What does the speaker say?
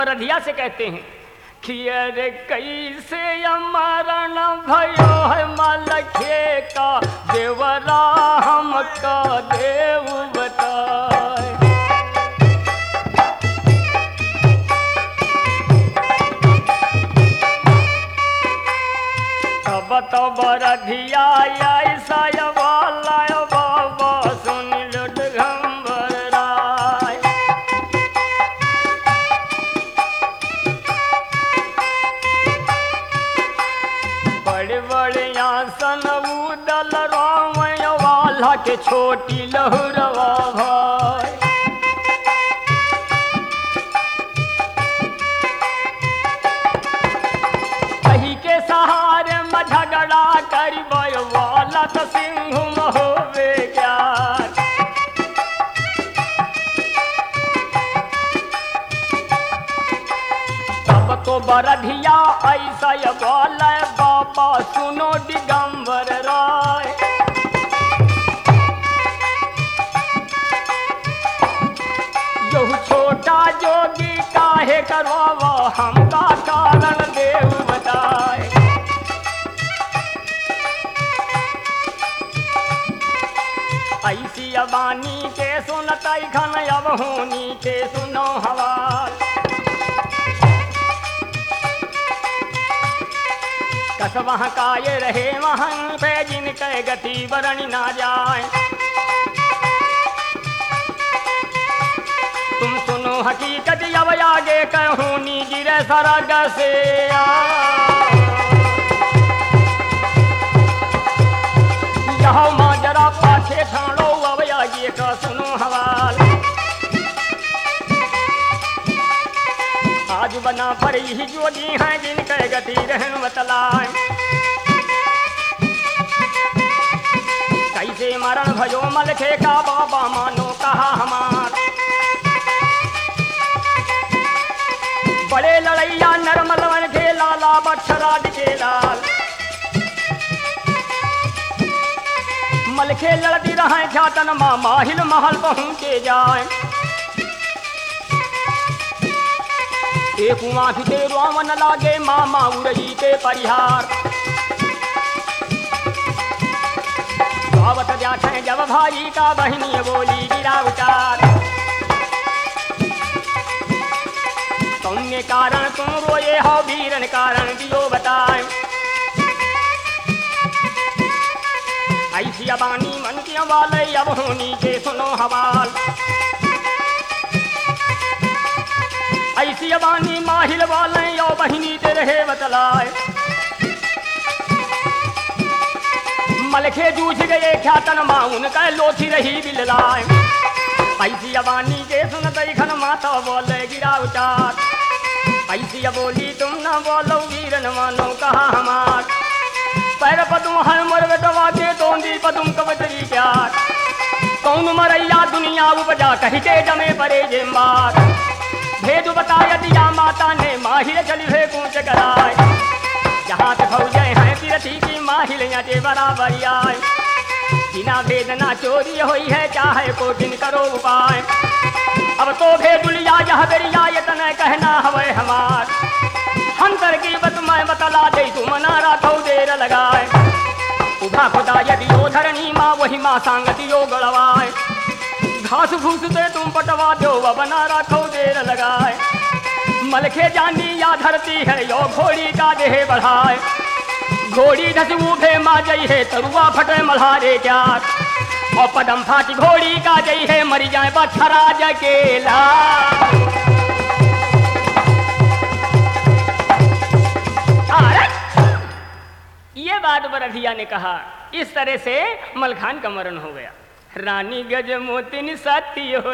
रधिया से कहते हैं कि अरे कैसे मरण भयो है मलखे का देवरा हमका देव बताए। तब तो रधिया ऐसा वाला बाबा सुन लो दिगंबर राय। बड़े बड़े आसन उदल राम वाला के छोटी लहुरवा भाई। कही के सहारे में झगड़ा करी वाला तो सिंह होवे ज्ञान। तब तो बरधिया ऐसा बोला बाबा सुनो दिगंबर राय। यहू छोटा जोगी काहे करवा हमका कारण देव बताए। ऐसी अबानी के सुनत खन अब होनी के सुनो हवाल। कस वहाँ काय रहे वहाँ पे जिनके गति वरणी ना जाए। तुम सुनो हकीकत अब आगे कहूनी गिरे सरग से यहाँ माँ जरा पाछे ठाणो अब आगे का सुनो हवाल। आज बना पर ही जोगी हैं जिनके गति रहन बतलाए। कैसे मरण भयो मलखे का बाबा मानो कहा हमार। बड़े लड़ैया नरमलवन के लाला बक्षराज के लाल। मलखे लड़ती रहे ख्यातन माँ माहिल महल पहुँचे जाए। एक उमा फिते रावण लागे मामा उड़ई के परिहार। गावत जाते जब भाई का बहनी बोली गिरा उतार। तुमने कारण तुम रोए हो वीरन कारण दियो बताए। ऐसी अबानी मन की वाले अब होनी के सुनो हवाल। ऐसी अबानी माहिल वाले यो बहिनी दे रहे बतलाए। मलखे जूझ गए ख्यातन माँ उनका लोथी रही बिललाए। ऐसी अबानी के सुनत खन माता बोले गिरा उतार। ऐसी बोली तुम न बोलो वीरन मानो कहा हमार। पैर पदुम है मर बेटवा के तोंदी पदुम कबतरी प्यार। कौन मरैया दुनिया उपजा कही के जमे परे जे मार। भेद बताया दिया माता ने माहिल चली है कूच कराए। जहाँ पे फौजे हैं तीरथी की माहिल जे बराबर आए। बिना भेदना चोरी हुई है चाहे को दिन करो उपाय। अब तो भेदुलिया यह बेरिया इतना कहना हवे हमार। हंतर की बत मैं बतला दे तुम नारा थो देर लगाए। उभा खुदा यदि यो धरनी माँ वही माँ सांगति यो गड़वाए। घास फूस से तुम पटवा दो अब नारा थो देर लगाए। मलखे जानी या धरती है यो घोड़ी का देह बढ़ाए। घोड़ी धस उभे माँ जई है तरुआ फटे मल्हारे क्या। और पदम फाटी घोड़ी का जई है मरी जाए बछरा जकेला। ये बात बरधिया ने कहा। इस तरह से मलखान का मरण हो गया। रानी गजमोतिन सती हो